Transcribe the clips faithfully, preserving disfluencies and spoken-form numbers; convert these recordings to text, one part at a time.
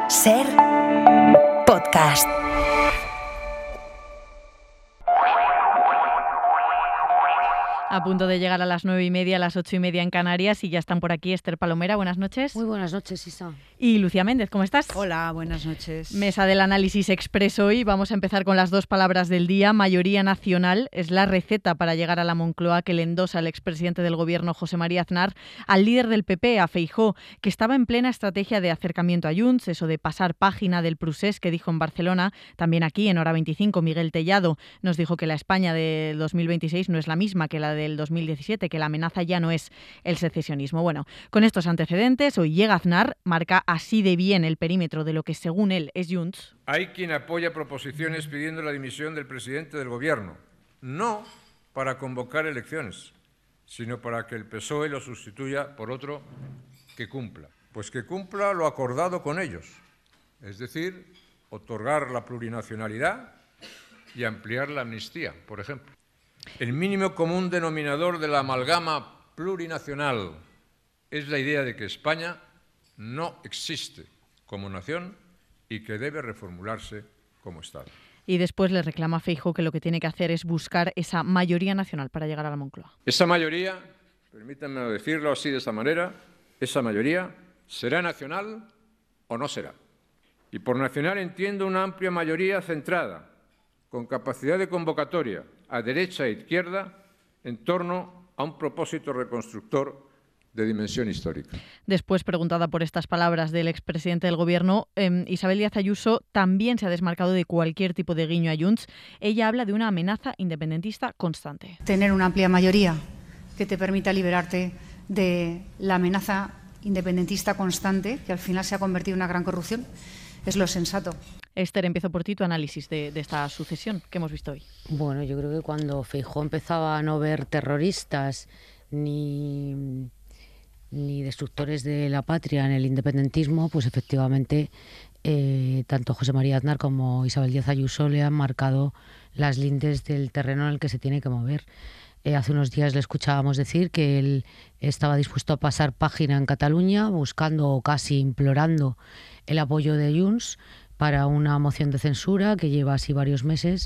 Ser podcast. A punto de llegar a las nueve y media, a las ocho y media en Canarias, y ya están por aquí Esther Palomera, buenas noches. Muy buenas noches, Isa. Y Lucía Méndez, ¿cómo estás? Hola, buenas noches. Mesa del análisis expreso hoy. Vamos a empezar con las dos palabras del día. Mayoría nacional es la receta para llegar a la Moncloa que le endosa el expresidente del gobierno, José María Aznar, al líder del P P, a Feijóo, que estaba en plena estrategia de acercamiento a Junts, eso de pasar página del procés que dijo en Barcelona. También aquí, en Hora veinticinco, Miguel Tellado nos dijo que la España de dos mil veintiséis no es la misma que la del dos mil diecisiete, que la amenaza ya no es el secesionismo. Bueno, con estos antecedentes, hoy llega Aznar, marca así de bien el perímetro de lo que según él es Junts. Hay quien apoya proposiciones pidiendo la dimisión del presidente del gobierno, no para convocar elecciones, sino para que el P S O E lo sustituya por otro que cumpla. Pues que cumpla lo acordado con ellos, es decir, otorgar la plurinacionalidad y ampliar la amnistía, por ejemplo. El mínimo común denominador de la amalgama plurinacional es la idea de que España no existe como nación y que debe reformularse como Estado. Y después le reclama a Feijóo que lo que tiene que hacer es buscar esa mayoría nacional para llegar a la Moncloa. Esa mayoría, permítanme decirlo así de esta manera, esa mayoría será nacional o no será. Y por nacional entiendo una amplia mayoría centrada, con capacidad de convocatoria a derecha e izquierda en torno a un propósito reconstructor de dimensión histórica. Después, preguntada por estas palabras del expresidente del gobierno, eh, Isabel Díaz Ayuso también se ha desmarcado de cualquier tipo de guiño a Junts. Ella habla de una amenaza independentista constante. Tener una amplia mayoría que te permita liberarte de la amenaza independentista constante, que al final se ha convertido en una gran corrupción, es lo sensato. Esther, empiezo por ti tu análisis de, de esta sucesión que hemos visto hoy. Bueno, yo creo que cuando Feijóo empezaba a no ver terroristas ni, ni destructores de la patria en el independentismo, pues efectivamente eh, tanto José María Aznar como Isabel Díaz Ayuso le han marcado las lindes del terreno en el que se tiene que mover. Eh, hace unos días le escuchábamos decir que él estaba dispuesto a pasar página en Cataluña, buscando o casi implorando el apoyo de Junts para una moción de censura que lleva así varios meses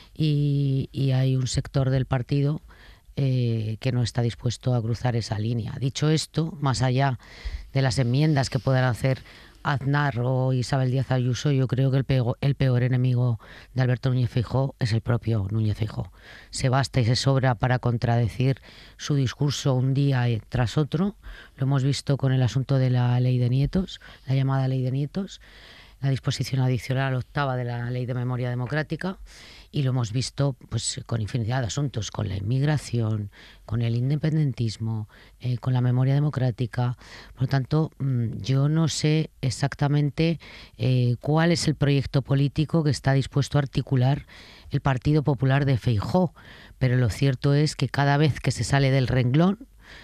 y, y hay un sector del partido eh, que no está dispuesto a cruzar esa línea. Dicho esto, más allá de las enmiendas que puedan hacer Aznar o Isabel Díaz Ayuso, yo creo que el peor, el peor enemigo de Alberto Núñez Feijóo es el propio Núñez Feijóo. Se basta y se sobra para contradecir su discurso un día tras otro. Lo hemos visto con el asunto de la ley de nietos, la llamada ley de nietos, la disposición adicional octava de la Ley de Memoria Democrática, y lo hemos visto pues con infinidad de asuntos, con la inmigración, con el independentismo, eh, con la memoria democrática. Por lo tanto, yo no sé exactamente eh, cuál es el proyecto político que está dispuesto a articular el Partido Popular de Feijóo, pero lo cierto es que cada vez que se sale del renglón,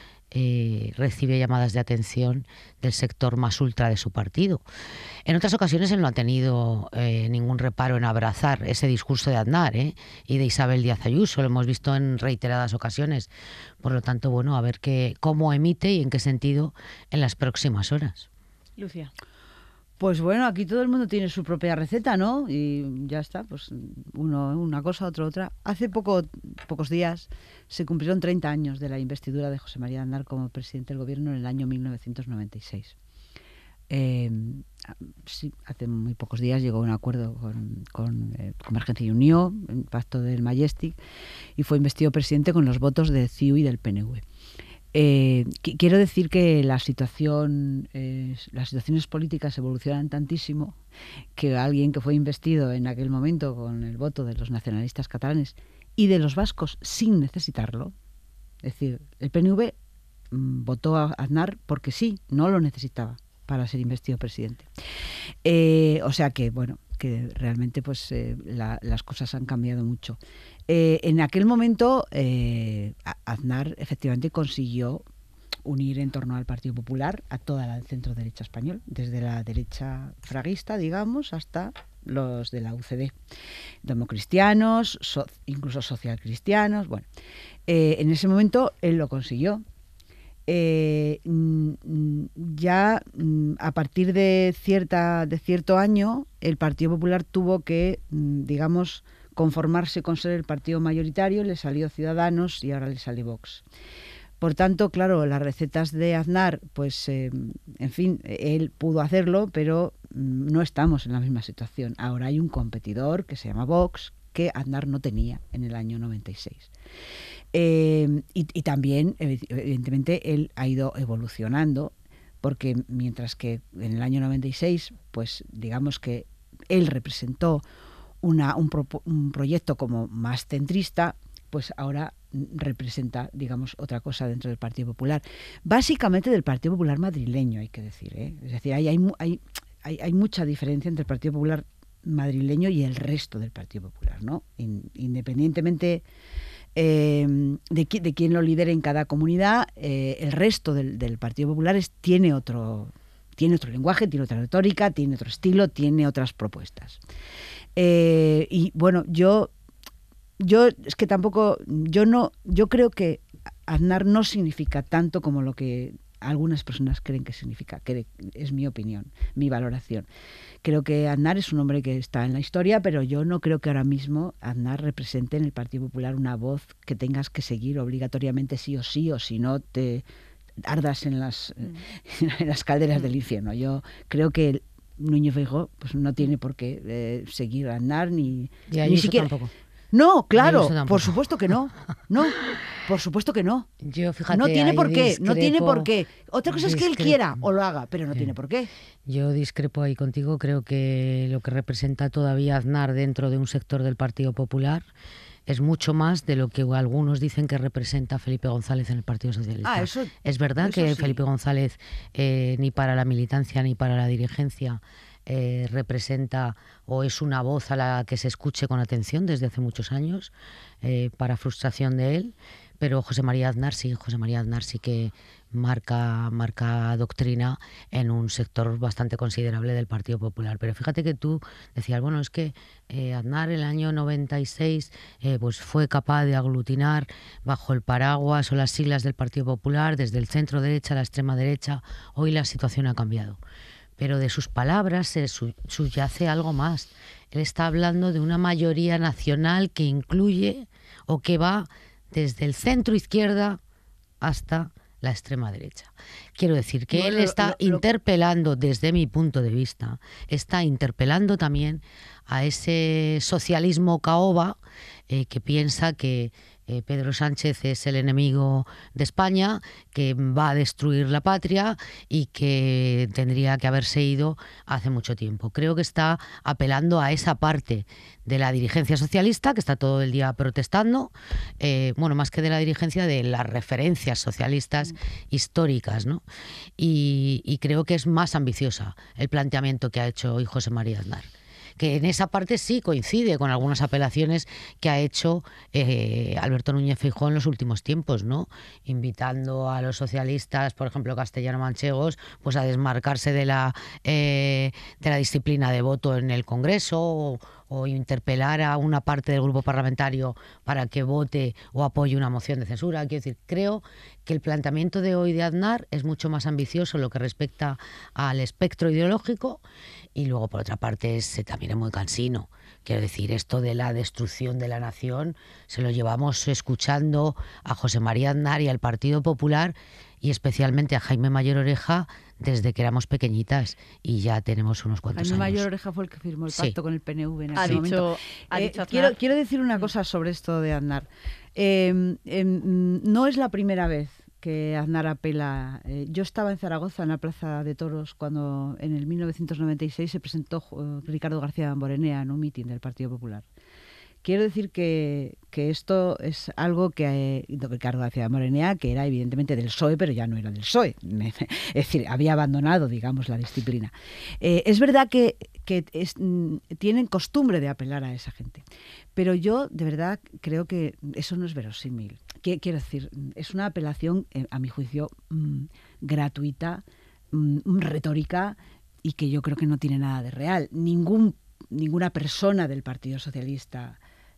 Eh, recibe llamadas de atención del sector más ultra de su partido. En otras ocasiones él no ha tenido eh, ningún reparo en abrazar ese discurso de Aznar ¿eh? y de Isabel Díaz Ayuso, lo hemos visto en reiteradas ocasiones. Por lo tanto, bueno, a ver qué, cómo emite y en qué sentido en las próximas horas. Lucía. Pues bueno, aquí todo el mundo tiene su propia receta, ¿no? Y ya está, pues uno una cosa, otro otra. Hace poco, pocos días se cumplieron treinta años de la investidura de José María Aznar como presidente del gobierno en el año mil novecientos noventa y seis. Eh, sí, hace muy pocos días llegó a un acuerdo con, con eh, Convergencia y Unió, el pacto del Majestic, y fue investido presidente con los votos de C I U y del P N V. Eh, qu- quiero decir que la situación, eh, las situaciones políticas evolucionan tantísimo que alguien que fue investido en aquel momento con el voto de los nacionalistas catalanes y de los vascos sin necesitarlo, es decir, el P N V mm, votó a Aznar porque sí, no lo necesitaba para ser investido presidente. Eh, o sea que, bueno, que realmente pues eh, la, las cosas han cambiado mucho. Eh, en aquel momento eh, Aznar efectivamente consiguió unir en torno al Partido Popular a toda la centro derecha español, desde la derecha fraguista, digamos, hasta los de la U C D, democristianos, so, incluso socialcristianos. Bueno, eh, en ese momento él lo consiguió. eh, ya a partir de, cierta, de cierto año el Partido Popular tuvo que, digamos, conformarse con ser el partido mayoritario, le salió Ciudadanos y ahora le sale Vox. Por tanto, claro, las recetas de Aznar, pues, eh, en fin, él pudo hacerlo, pero no estamos en la misma situación. Ahora hay un competidor que se llama Vox, que Aznar no tenía en el año noventa y seis. Eh, y, y también, evidentemente, él ha ido evolucionando, porque mientras que en el año noventa y seis, pues, digamos que él representó Una, un, pro, un proyecto como más centrista, pues ahora representa, digamos, otra cosa dentro del Partido Popular. Básicamente del Partido Popular madrileño, hay que decir, ¿eh? Es decir, hay, hay, hay, hay, hay mucha diferencia entre el Partido Popular madrileño y el resto del Partido Popular, ¿no? In, independientemente eh, de, qui, de quién lo lidere en cada comunidad, eh, el resto del, del Partido Popular es, tiene otro, tiene otro lenguaje, tiene otra retórica, tiene otro estilo, tiene otras propuestas. Eh, y bueno, yo, yo es que tampoco, yo no, yo creo que Aznar no significa tanto como lo que algunas personas creen que significa, que es mi opinión, mi valoración. Creo que Aznar es un hombre que está en la historia, pero yo no creo que ahora mismo Aznar represente en el Partido Popular una voz que tengas que seguir obligatoriamente sí o sí, o si no te ardas en las, mm. en las calderas mm. del infierno. Yo creo que el, Núñez Feijóo pues no tiene por qué eh, seguir a Aznar ni, y ni siquiera. Tampoco. No, claro, por supuesto que no. No, por supuesto que no. Yo, fíjate, no tiene por qué, discrepo, no tiene por qué. Otra cosa discrepo. es que él quiera o lo haga, pero no sí. tiene por qué. Yo discrepo ahí contigo, creo que lo que representa todavía Aznar dentro de un sector del Partido Popular es mucho más de lo que algunos dicen que representa Felipe González en el Partido Socialista. Ah, eso, es verdad eso que sí. Felipe González eh, ni para la militancia ni para la dirigencia Eh, representa o es una voz a la que se escuche con atención desde hace muchos años, eh, para frustración de él, pero José María Aznar sí, José María Aznar sí que marca, marca doctrina en un sector bastante considerable del Partido Popular. Pero fíjate que tú decías, bueno, es que eh, Aznar en el año noventa y seis eh, pues fue capaz de aglutinar bajo el paraguas o las siglas del Partido Popular desde el centro derecha a la extrema derecha. Hoy la situación ha cambiado. Pero de sus palabras se subyace algo más. Él está hablando de una mayoría nacional que incluye o que va desde el centro izquierda hasta la extrema derecha. Quiero decir que bueno, él está lo, lo, interpelando, desde mi punto de vista, está interpelando también a ese socialismo caoba eh, que piensa que Eh, Pedro Sánchez es el enemigo de España, que va a destruir la patria y que tendría que haberse ido hace mucho tiempo. Creo que está apelando a esa parte de la dirigencia socialista que está todo el día protestando, eh, bueno, más que de la dirigencia, de las referencias socialistas mm. históricas, ¿no? Y, y creo que es más ambiciosa el planteamiento que ha hecho hoy José María Aznar, que en esa parte sí coincide con algunas apelaciones que ha hecho eh, Alberto Núñez Feijóo en los últimos tiempos, ¿no? Invitando a los socialistas, por ejemplo, castellano-manchegos, pues a desmarcarse de la, eh, de la disciplina de voto en el Congreso, o, o interpelar a una parte del grupo parlamentario para que vote o apoye una moción de censura. Quiero decir, creo que el planteamiento de hoy de Aznar es mucho más ambicioso en lo que respecta al espectro ideológico, y luego, por otra parte, es, también es muy cansino. Quiero decir, esto de la destrucción de la nación se lo llevamos escuchando a José María Aznar y al Partido Popular, y especialmente a Jaime Mayor Oreja, desde que éramos pequeñitas, y ya tenemos unos cuantos Jaime años. Mayor Oreja fue el que firmó el pacto sí. con el P N V en ha ese dicho, momento. Ha eh, dicho quiero, quiero decir una cosa sobre esto de Aznar. Eh, eh, no es la primera vez que Aznar apela. Eh, yo estaba en Zaragoza, en la Plaza de Toros, cuando en el mil novecientos noventa y seis se presentó uh, Ricardo García Damborenea en un mitin del Partido Popular. Quiero decir que, que esto es algo que eh, Ricardo García Damborenea, que era evidentemente del P S O E, pero ya no era del P S O E. Es decir, había abandonado, digamos, la disciplina. Eh, es verdad que, que es, mm, tienen costumbre de apelar a esa gente, pero yo de verdad creo que eso no es verosímil. Quiero decir, es una apelación, eh, a mi juicio, mmm, gratuita, mmm, retórica, y que yo creo que no tiene nada de real. Ningún, ninguna persona del Partido Socialista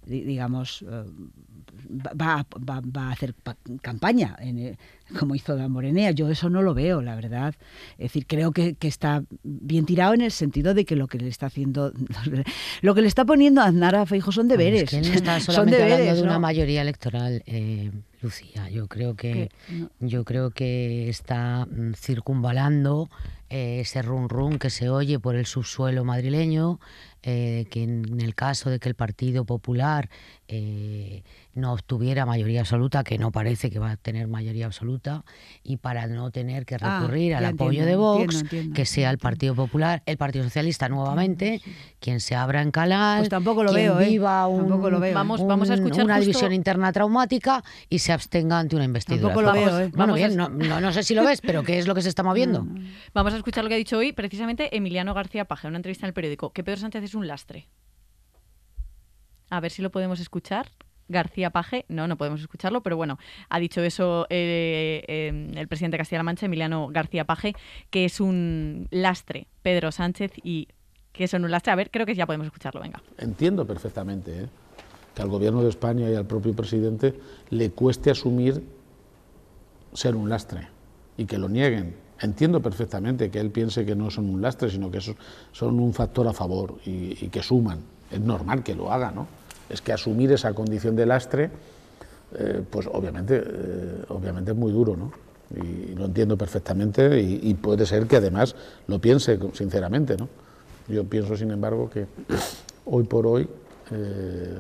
digamos, va, va, va a hacer campaña, en, como hizo Damborenea. Yo eso no lo veo, la verdad. Es decir, creo que, que está bien tirado en el sentido de que lo que le está haciendo, lo que le está poniendo a Aznar a Feijóo son deberes. Es que no está solamente son deberes, hablando de ¿no? una mayoría electoral, eh, Lucía. Yo creo que, no. yo creo que está circunvalando eh, ese rum rum que se oye por el subsuelo madrileño, eh, que en el caso de que el Partido Popular eh, no obtuviera mayoría absoluta, que no parece que va a tener mayoría absoluta, y para no tener que recurrir ah, al apoyo entiendo, de Vox, entiendo, entiendo, que sea el Partido Popular, el Partido Socialista nuevamente, entiendo, sí. quien se abra en canal, pues tampoco lo quien veo, viva ¿eh? un, tampoco lo veo. Vamos, un, vamos a escuchar una justo... división interna traumática y se abstenga ante una investidura. Tampoco lo veo, ¿eh? Bueno, vamos bien, a... no, no, no sé si lo ves, pero ¿qué es lo que se está moviendo? No, no. Vamos a escuchar lo que ha dicho hoy precisamente Emiliano García Paje, en una entrevista en El Periódico, que Pedro Sánchez es un lastre. A ver si lo podemos escuchar. García Paje, no, no podemos escucharlo, pero bueno, ha dicho eso eh, eh, el presidente de Castilla-La Mancha, Emiliano García Paje, que es un lastre, Pedro Sánchez, y que son un lastre. A ver, creo que ya podemos escucharlo, venga. Entiendo perfectamente ¿eh? que al gobierno de España y al propio presidente le cueste asumir ser un lastre y que lo nieguen. Entiendo perfectamente que él piense que no son un lastre, sino que son un factor a favor y, y que suman. Es normal que lo haga, ¿no? Es que asumir esa condición de lastre, eh, pues obviamente, eh, obviamente es muy duro, ¿no? Y lo entiendo perfectamente y, y puede ser que además lo piense sinceramente, ¿no? Yo pienso, sin embargo, que hoy por hoy, eh,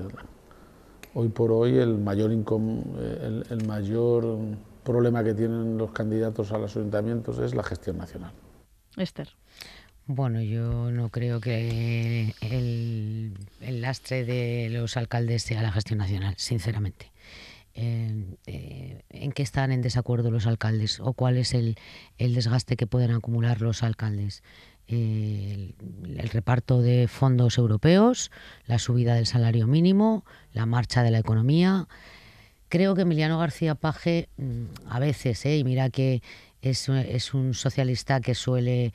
hoy por hoy el mayor, incom el, el mayor problema que tienen los candidatos a los ayuntamientos es la gestión nacional. Esther. Bueno, yo no creo que el, el lastre de los alcaldes sea la gestión nacional, sinceramente. Eh, eh, ¿En qué están en desacuerdo los alcaldes o cuál es el, el desgaste que pueden acumular los alcaldes? Eh, el, el reparto de fondos europeos, la subida del salario mínimo, la marcha de la economía. Creo que Emiliano García Paje, a veces, eh, y mira que es, es un socialista que suele...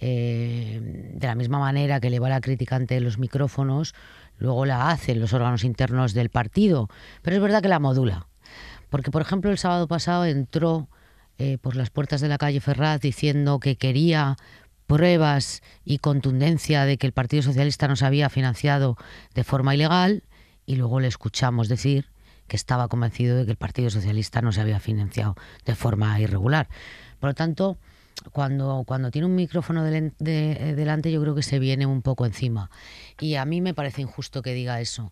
Eh, de la misma manera que le va la crítica ante los micrófonos, luego la hacen los órganos internos del partido, pero es verdad que la modula, porque por ejemplo el sábado pasado entró eh, por las puertas de la calle Ferraz diciendo que quería pruebas y contundencia de que el Partido Socialista nos había financiado de forma ilegal, y luego le escuchamos decir que estaba convencido de que el Partido Socialista no se había financiado de forma irregular. Por lo tanto, Cuando, cuando tiene un micrófono de, de, delante, yo creo que se viene un poco encima. Y a mí me parece injusto que diga eso.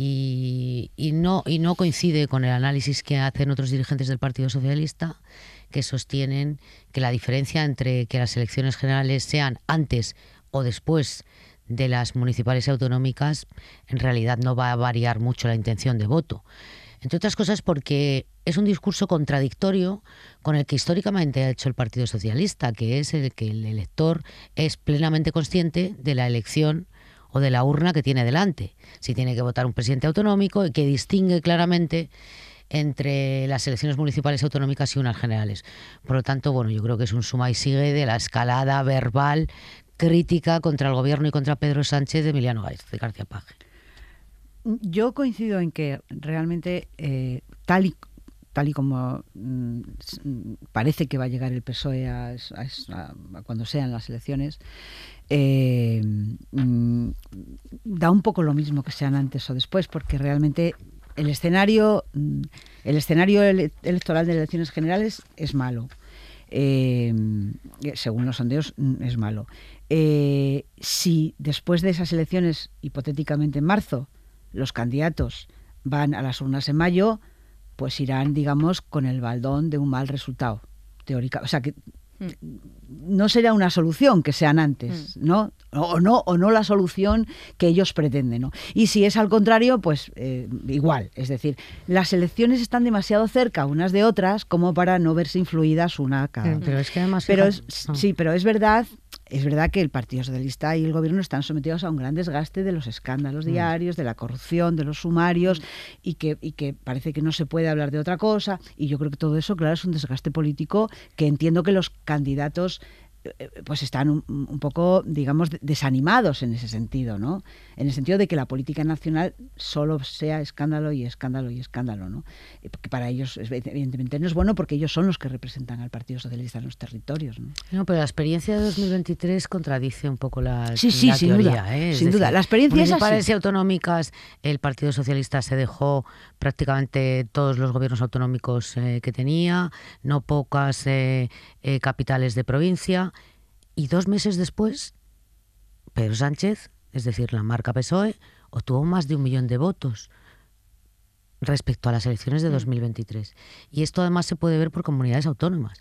Y, y, no, y no coincide con el análisis que hacen otros dirigentes del Partido Socialista, que sostienen que la diferencia entre que las elecciones generales sean antes o después de las municipales y autonómicas, en realidad no va a variar mucho la intención de voto. Entre otras cosas porque es un discurso contradictorio con el que históricamente ha hecho el Partido Socialista, que es el que el elector es plenamente consciente de la elección o de la urna que tiene delante. Si tiene que votar un presidente autonómico, y que distingue claramente entre las elecciones municipales y autonómicas y unas generales. Por lo tanto, bueno, yo creo que es un suma y sigue de la escalada verbal crítica contra el gobierno y contra Pedro Sánchez de Emiliano García Paje. Yo coincido en que realmente eh, tal y tal y como mm, parece que va a llegar el P S O E a, a, a cuando sean las elecciones, eh, mm, da un poco lo mismo que sean antes o después, porque realmente el escenario el escenario ele electoral de elecciones generales es malo. Eh, según los sondeos es malo. Eh, si después de esas elecciones, hipotéticamente en marzo, los candidatos van a las urnas en mayo, pues irán, digamos, con el baldón de un mal resultado, teórica. O sea, que no será una solución que sean antes, ¿no? O no, o no la solución que ellos pretenden, ¿no? Y si es al contrario, pues eh, igual. Es decir, las elecciones están demasiado cerca unas de otras como para no verse influidas una a cada. Pero es que además... Pero es, sí, pero es verdad... Es verdad que el Partido Socialista y el Gobierno están sometidos a un gran desgaste de los escándalos mm. diarios, de la corrupción, de los sumarios, mm. y, que, y que parece que no se puede hablar de otra cosa. Y yo creo que todo eso, claro, es un desgaste político que entiendo que los candidatos pues están un, un poco, digamos, desanimados en ese sentido, ¿no? En el sentido de que la política nacional solo sea escándalo y escándalo y escándalo, ¿no? Porque para ellos, evidentemente, no es bueno porque ellos son los que representan al Partido Socialista en los territorios, ¿no? No, pero la experiencia de dos mil veintitrés contradice un poco la, sí, sí, la sin teoría. Duda, ¿eh? sin decir, duda, la experiencia es así. Municipales y autonómicas, el Partido Socialista se dejó prácticamente todos los gobiernos autonómicos eh, que tenía, no pocas eh, eh, capitales de provincia, y dos meses después, Pedro Sánchez, es decir, la marca P S O E, obtuvo más de un millón de votos respecto a las elecciones de dos mil veintitrés. Y esto además se puede ver por comunidades autónomas.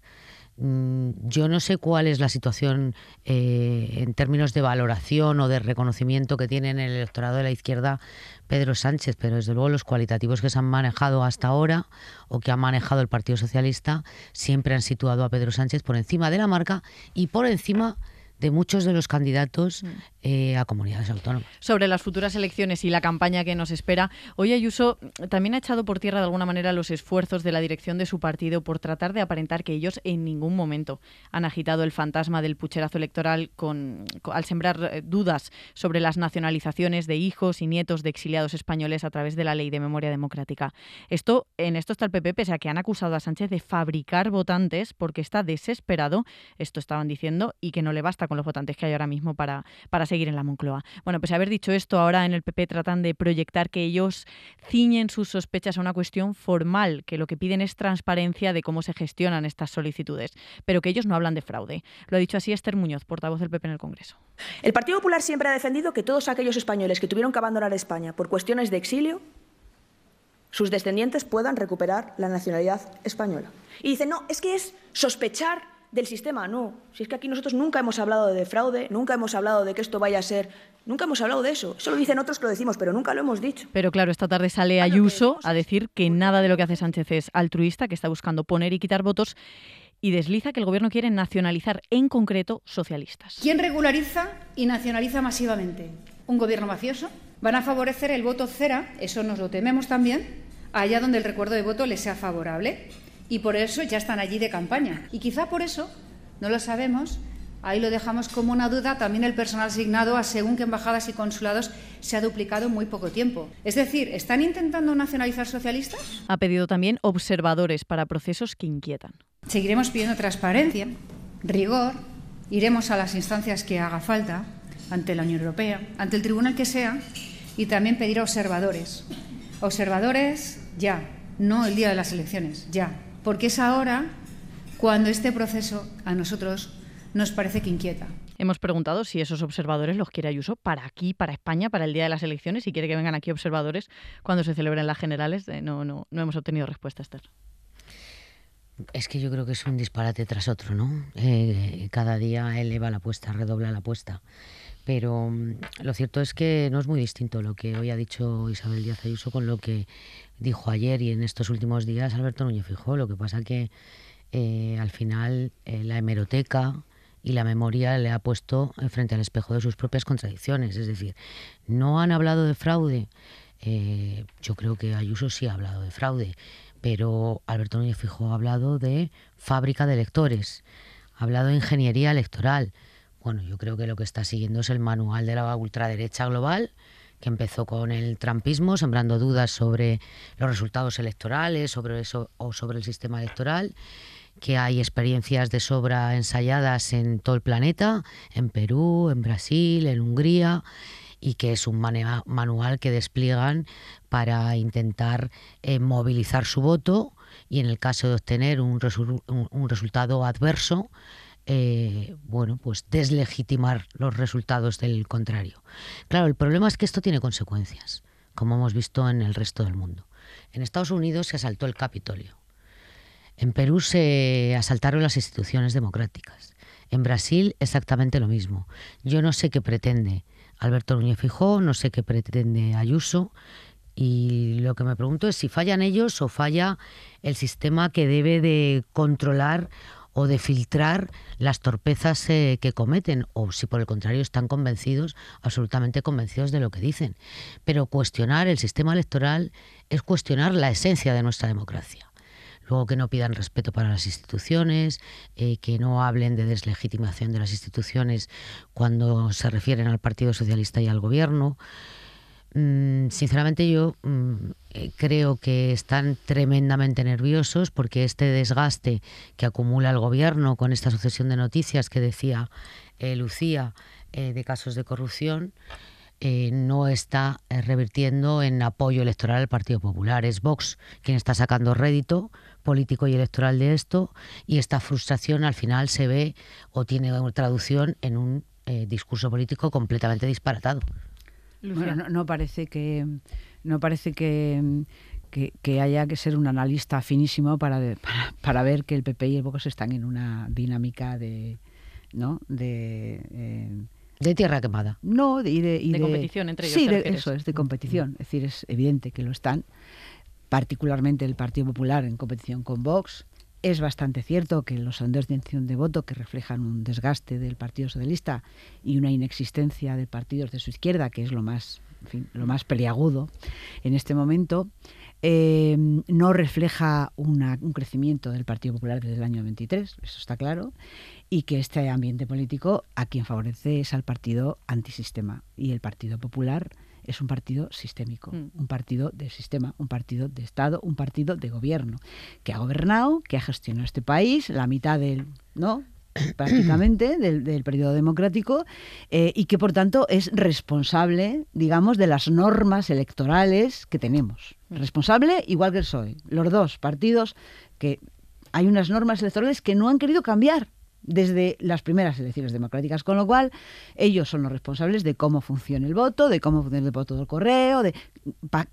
Yo no sé cuál es la situación eh, en términos de valoración o de reconocimiento que tiene en el electorado de la izquierda Pedro Sánchez, pero desde luego los cualitativos que se han manejado hasta ahora o que ha manejado el Partido Socialista siempre han situado a Pedro Sánchez por encima de la marca y por encima de muchos de los candidatos eh, a comunidades autónomas. Sobre las futuras elecciones y la campaña que nos espera, hoy Ayuso también ha echado por tierra de alguna manera los esfuerzos de la dirección de su partido por tratar de aparentar que ellos en ningún momento han agitado el fantasma del pucherazo electoral con, con, al sembrar eh, dudas sobre las nacionalizaciones de hijos y nietos de exiliados españoles a través de la Ley de Memoria Democrática. Esto, en esto está el P P, pese a que han acusado a Sánchez de fabricar votantes porque está desesperado, esto estaban diciendo, y que no le basta con los votantes que hay ahora mismo para, para seguir en la Moncloa. Bueno, pues haber dicho esto, ahora en el P P tratan de proyectar que ellos ciñen sus sospechas a una cuestión formal, que lo que piden es transparencia de cómo se gestionan estas solicitudes, pero que ellos no hablan de fraude. Lo ha dicho así Esther Muñoz, portavoz del P P en el Congreso. El Partido Popular siempre ha defendido que todos aquellos españoles que tuvieron que abandonar España por cuestiones de exilio, sus descendientes puedan recuperar la nacionalidad española. Y dicen, no, es que es sospechar del sistema. No, si es que aquí nosotros nunca hemos hablado de fraude, nunca hemos hablado de que esto vaya a ser, nunca hemos hablado de eso. Eso lo dicen otros que lo decimos, pero nunca lo hemos dicho. Pero claro, esta tarde sale Ayuso a decir que nada de lo que hace Sánchez es altruista, que está buscando poner y quitar votos, y desliza que el gobierno quiere nacionalizar, en concreto, socialistas. ¿Quién regulariza y nacionaliza masivamente? ¿Un gobierno mafioso? Van a favorecer el voto cera, eso nos lo tememos también, allá donde el recuerdo de voto les sea favorable. Y por eso ya están allí de campaña. Y quizá por eso, no lo sabemos, ahí lo dejamos como una duda, también el personal asignado a según qué embajadas y consulados se ha duplicado en muy poco tiempo. Es decir, ¿están intentando nacionalizar socialistas? Ha pedido también observadores para procesos que inquietan. Seguiremos pidiendo transparencia, rigor, iremos a las instancias que haga falta, ante la Unión Europea, ante el tribunal que sea, y también pedir observadores. Observadores ya, no el día de las elecciones, ya. Porque es ahora cuando este proceso a nosotros nos parece que inquieta. Hemos preguntado si esos observadores los quiere Ayuso para aquí, para España, para el día de las elecciones, si quiere que vengan aquí observadores cuando se celebren las generales. Eh, no, no, no hemos obtenido respuesta, Esther. Es que yo creo que es un disparate tras otro, ¿no? Eh, cada día eleva la apuesta, redobla la apuesta. Pero lo cierto es que no es muy distinto lo que hoy ha dicho Isabel Díaz Ayuso con lo que dijo ayer y en estos últimos días Alberto Núñez Feijóo. Lo que pasa que eh, al final eh, la hemeroteca y la memoria le ha puesto frente al espejo de sus propias contradicciones. Es decir, no han hablado de fraude. Eh, yo creo que Ayuso sí ha hablado de fraude, pero Alberto Núñez Feijóo ha hablado de fábrica de electores, ha hablado de ingeniería electoral. Bueno, yo creo que lo que está siguiendo es el manual de la ultraderecha global, que empezó con el trumpismo, sembrando dudas sobre los resultados electorales, sobre eso o sobre el sistema electoral, que hay experiencias de sobra ensayadas en todo el planeta, en Perú, en Brasil, en Hungría, y que es un manual que despliegan para intentar eh, movilizar su voto y en el caso de obtener un, resu- un, un resultado adverso, Eh, bueno, pues deslegitimar los resultados del contrario. Claro, el problema es que esto tiene consecuencias, como hemos visto en el resto del mundo. En Estados Unidos se asaltó el Capitolio. En Perú se asaltaron las instituciones democráticas. En Brasil exactamente lo mismo. Yo no sé qué pretende Alberto Núñez Feijóo, no sé qué pretende Ayuso, y lo que me pregunto es si fallan ellos o falla el sistema que debe de controlar o de filtrar las torpezas eh, que cometen, o si por el contrario están convencidos, absolutamente convencidos de lo que dicen. Pero cuestionar el sistema electoral es cuestionar la esencia de nuestra democracia. luego que no pidan respeto para las instituciones, eh, que no hablen de deslegitimación de las instituciones cuando se refieren al Partido Socialista y al Gobierno. Mm, sinceramente yo mm, eh, creo que están tremendamente nerviosos porque este desgaste que acumula el Gobierno con esta sucesión de noticias que decía eh, Lucía eh, de casos de corrupción, Eh, no está eh, revirtiendo en apoyo electoral al Partido Popular. Es Vox quien está sacando rédito político y electoral de esto, y esta frustración al final se ve o tiene traducción en un eh, discurso político completamente disparatado. Bueno, no, no parece que no parece que, que, que haya que ser un analista finísimo para, de, para para ver que el P P y el Vox están en una dinámica de, ¿no? de eh, De tierra quemada. No, de, y de, y de de competición entre ellos. Sí, de, eso es, de competición. Es decir, es evidente que lo están, particularmente el Partido Popular en competición con Vox. Es bastante cierto que los sondeos de intención de voto que reflejan un desgaste del Partido Socialista y una inexistencia de partidos de su izquierda, que es lo más, en fin, lo más peliagudo en este momento, eh, no refleja una, un crecimiento del Partido Popular desde el año veintitrés, eso está claro, y que este ambiente político a quien favorece es al partido antisistema, y el Partido Popular es un partido sistémico, mm. un partido de sistema, un partido de Estado, un partido de gobierno, que ha gobernado, que ha gestionado este país, la mitad del, ¿no? prácticamente del, del periodo democrático, eh, y que por tanto es responsable, digamos, de las normas electorales que tenemos. Responsable igual que el P S O E. Los dos partidos, que hay unas normas electorales que no han querido cambiar desde las primeras elecciones democráticas, con lo cual ellos son los responsables de cómo funciona el voto, de cómo funciona el voto del correo, de, pa,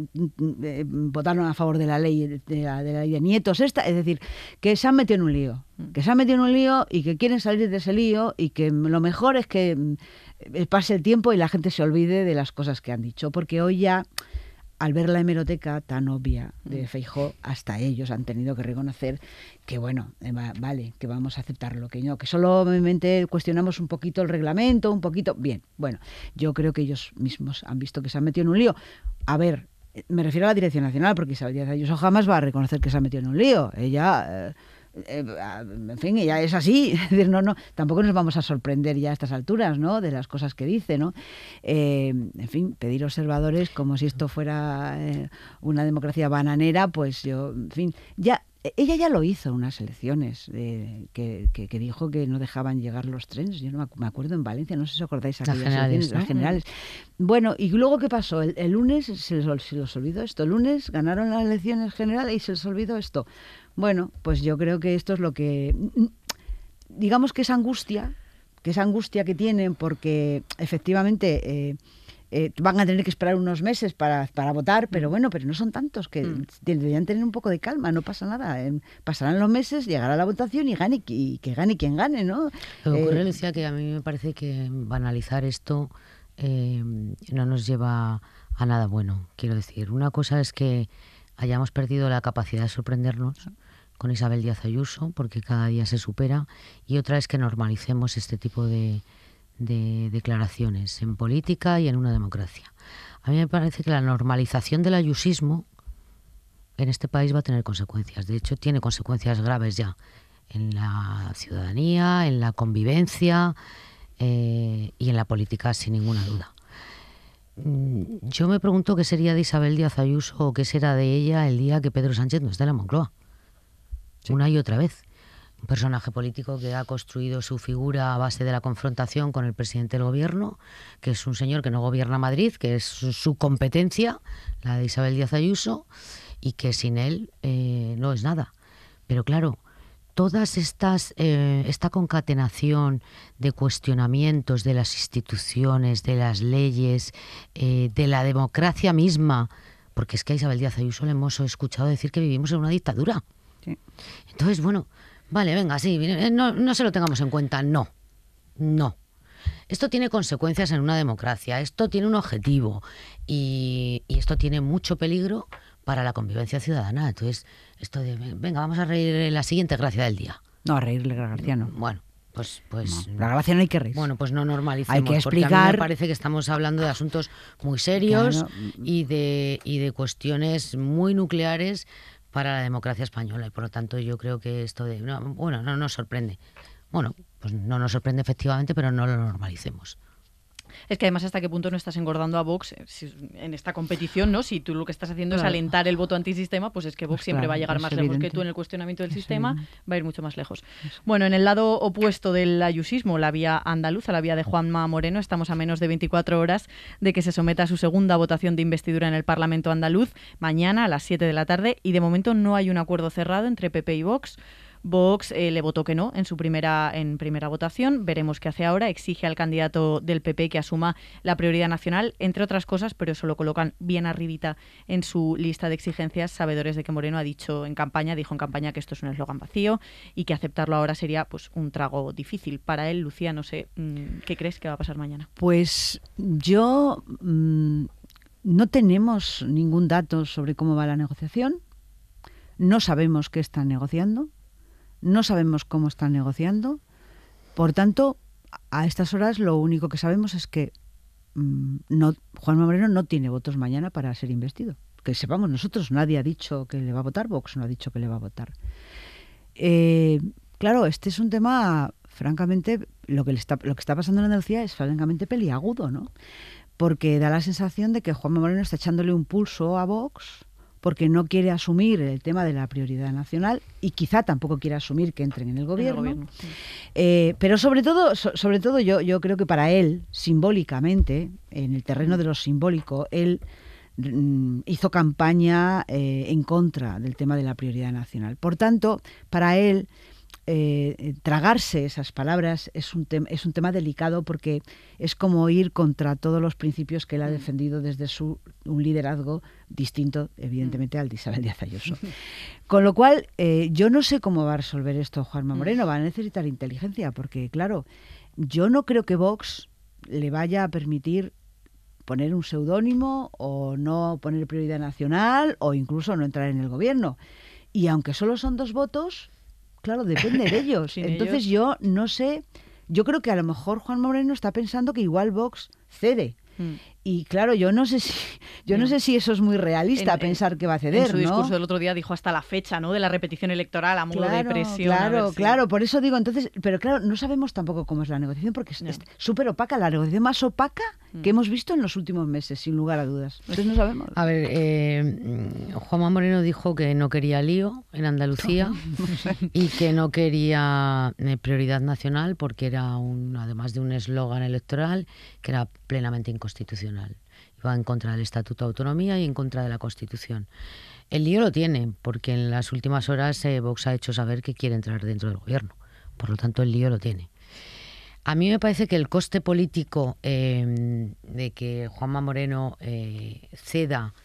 de votaron a favor de la ley de la, de la ley de nietos esta, es decir, que se han metido en un lío, que se han metido en un lío y que quieren salir de ese lío, y que lo mejor es que pase el tiempo y la gente se olvide de las cosas que han dicho, porque hoy ya, al ver la hemeroteca tan obvia de Feijóo, hasta ellos han tenido que reconocer que, bueno, eh, vale, que vamos a aceptarlo, que no, que solamente cuestionamos un poquito el reglamento, un poquito... Bien, bueno, yo creo que ellos mismos han visto que se han metido en un lío. A ver, me refiero a la Dirección Nacional, porque Isabel Díaz Ayuso jamás va a reconocer que se ha metido en un lío. Ella... Eh, Eh, en fin, ya es así. no, no, tampoco nos vamos a sorprender ya a estas alturas, ¿no? De las cosas que dice, ¿no? Eh, en fin, pedir observadores como si esto fuera eh, una democracia bananera, pues yo, en fin, ya ella ya lo hizo en unas elecciones eh, que, que, que dijo que no dejaban llegar los trenes. Yo no me acuerdo en Valencia, no sé si os acordáis aquellas las generales, elecciones, ¿no? las generales. Bueno, y luego ¿qué pasó? El, el lunes se les, se les olvidó esto. El lunes ganaron las elecciones generales y se les olvidó esto. Bueno, pues yo creo que esto es lo que, digamos que esa angustia, que esa angustia que tienen porque efectivamente eh, eh, van a tener que esperar unos meses para, para votar, pero bueno, pero no son tantos, que mm. deberían tener un poco de calma, no pasa nada. Eh, pasarán los meses, llegará la votación y gane y que gane quien gane, ¿no? Lo que ocurre, eh, Lucía, que a mí me parece que banalizar esto eh, no nos lleva a nada bueno. Quiero decir, una cosa es que hayamos perdido la capacidad de sorprendernos con Isabel Díaz Ayuso, porque cada día se supera, y otra es que normalicemos este tipo de, de declaraciones en política y en una democracia. A mí me parece que la normalización del ayusismo en este país va a tener consecuencias. De hecho, tiene consecuencias graves ya en la ciudadanía, en la convivencia eh, y en la política, sin ninguna duda. Yo me pregunto qué sería de Isabel Díaz Ayuso o qué será de ella el día que Pedro Sánchez no esté en la Moncloa. Sí. Una y otra vez. Un personaje político que ha construido su figura a base de la confrontación con el presidente del gobierno, que es un señor que no gobierna Madrid, que es su, su competencia, la de Isabel Díaz Ayuso, y que sin él eh, no es nada. Pero claro, todas estas, eh, esta concatenación de cuestionamientos de las instituciones, de las leyes, eh, de la democracia misma, porque es que a Isabel Díaz Ayuso le hemos escuchado decir que vivimos en una dictadura. Sí. Entonces, bueno, vale, venga, sí, no, no se lo tengamos en cuenta, no, no. Esto tiene consecuencias en una democracia, esto tiene un objetivo y, y esto tiene mucho peligro para la convivencia ciudadana. Entonces, esto de, venga, vamos a reír la siguiente gracia del día. No, a reírle la gracia no. Bueno, pues... pues no, la gracia no hay que reír. Bueno, pues no normalicemos, hay que explicar... porque a mí me parece que estamos hablando de asuntos muy serios, claro, y, de, y de cuestiones muy nucleares para la democracia española y por lo tanto yo creo que esto de... No, bueno, no nos sorprende. Bueno, pues no nos sorprende efectivamente, pero no lo normalicemos. Es que además hasta qué punto no estás engordando a Vox en esta competición, ¿no? Si tú lo que estás haciendo claro. es alentar el voto antisistema, pues es que Vox pues siempre claro, va a llegar más evidente. lejos que tú en el cuestionamiento del es sistema, evidente. va a ir mucho más lejos. Bueno, en el lado opuesto del ayusismo, la vía andaluza, la vía de Juanma Moreno, estamos a menos de veinticuatro horas de que se someta a su segunda votación de investidura en el Parlamento andaluz, mañana a las siete de la tarde, y de momento no hay un acuerdo cerrado entre P P y Vox. Vox eh, le votó que no en su primera en primera votación. Veremos qué hace ahora. Exige al candidato del P P que asuma la prioridad nacional, entre otras cosas, pero eso lo colocan bien arribita en su lista de exigencias, sabedores de que Moreno ha dicho en campaña, dijo en campaña que esto es un eslogan vacío y que aceptarlo ahora sería pues un trago difícil para él. Lucía, no sé, ¿qué crees que va a pasar mañana? Pues yo mmm, no tenemos ningún dato sobre cómo va la negociación. No sabemos qué están negociando. No sabemos cómo están negociando. Por tanto, a estas horas lo único que sabemos es que mmm, no, Juanma Moreno no tiene votos mañana para ser investido. Que sepamos nosotros, nadie ha dicho que le va a votar, Vox no ha dicho que le va a votar. Eh, claro, este es un tema, francamente, lo que, le está, lo que está pasando en Andalucía es francamente peliagudo, ¿no? Porque da la sensación de que Juanma Moreno está echándole un pulso a Vox porque no quiere asumir el tema de la prioridad nacional y quizá tampoco quiere asumir que entren en el gobierno. En el gobierno sí. eh, pero sobre todo, so, sobre todo yo, yo creo que para él, simbólicamente, en el terreno de lo simbólico, él mm, hizo campaña eh, en contra del tema de la prioridad nacional. Por tanto, para él, eh, tragarse esas palabras es un, te- es un tema delicado porque es como ir contra todos los principios que él ha defendido desde su un liderazgo distinto, evidentemente, al de Isabel Díaz Ayuso. Con lo cual, eh, yo no sé cómo va a resolver esto Juanma Moreno. Va a necesitar inteligencia porque, claro, yo no creo que Vox le vaya a permitir poner un seudónimo o no poner prioridad nacional o incluso no entrar en el gobierno. Y aunque solo son dos votos, claro, depende de ellos. Sin Entonces ellos... yo no sé, yo creo que a lo mejor Juan Moreno está pensando que igual Vox cede. Mm. Y claro, yo no sé si yo no, no sé si eso es muy realista, en, pensar que va a ceder, en su ¿no? discurso del otro día dijo hasta la fecha, ¿no?, de la repetición electoral a modo claro, de presión. Claro, si... claro, por eso digo, entonces, pero claro, no sabemos tampoco cómo es la negociación porque no. es súper opaca, la negociación más opaca mm. que hemos visto en los últimos meses, sin lugar a dudas. Entonces no sabemos. A ver, eh, Juanma Moreno dijo que no quería lío en Andalucía y que no quería eh, prioridad nacional porque era un, además de un eslogan electoral, que era plenamente inconstitucional. Va en contra del Estatuto de Autonomía y en contra de la Constitución. El lío lo tiene, porque en las últimas horas eh, Vox ha hecho saber que quiere entrar dentro del gobierno. Por lo tanto, el lío lo tiene. A mí me parece que el coste político eh, de que Juanma Moreno eh, ceda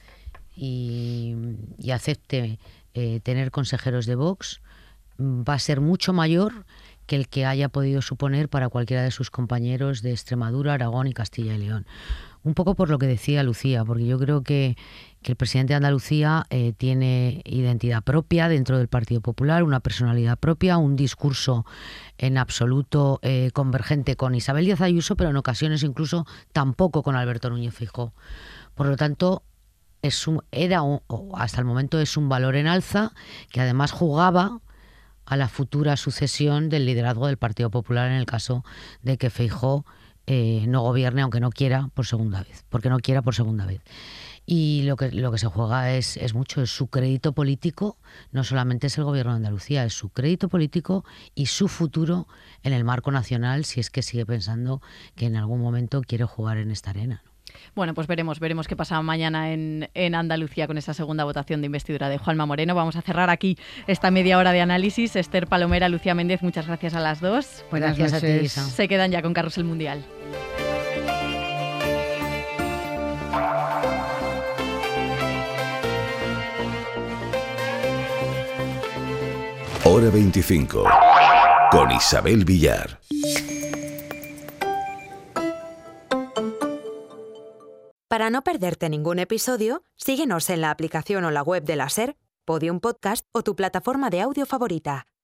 y, y acepte eh, tener consejeros de Vox va a ser mucho mayor que el que haya podido suponer para cualquiera de sus compañeros de Extremadura, Aragón y Castilla y León. Un poco por lo que decía Lucía, porque yo creo que, que el presidente de Andalucía eh, tiene identidad propia dentro del Partido Popular, una personalidad propia, un discurso en absoluto eh, convergente con Isabel Díaz Ayuso, pero en ocasiones incluso tampoco con Alberto Núñez Feijóo. Por lo tanto, es un, era un, o hasta el momento es un valor en alza que además jugaba a la futura sucesión del liderazgo del Partido Popular en el caso de que Feijóo Eh, no gobierne, aunque no quiera, por segunda vez, porque no quiera por segunda vez. Y lo que, lo que se juega es, es mucho, es su crédito político, no solamente es el gobierno de Andalucía, es su crédito político y su futuro en el marco nacional, si es que sigue pensando que en algún momento quiere jugar en esta arena, ¿no? Bueno, pues veremos, veremos qué pasa mañana en, en Andalucía con esa segunda votación de investidura de Juanma Moreno. Vamos a cerrar aquí esta media hora de análisis. Esther Palomera, Lucía Méndez, muchas gracias a las dos. Buenas gracias a ti, Isa. Se quedan ya con Carrusel Mundial. Hora veinticinco, con Isabel Villar. Para no perderte ningún episodio, síguenos en la aplicación o la web de la SER, Podium Podcast o tu plataforma de audio favorita.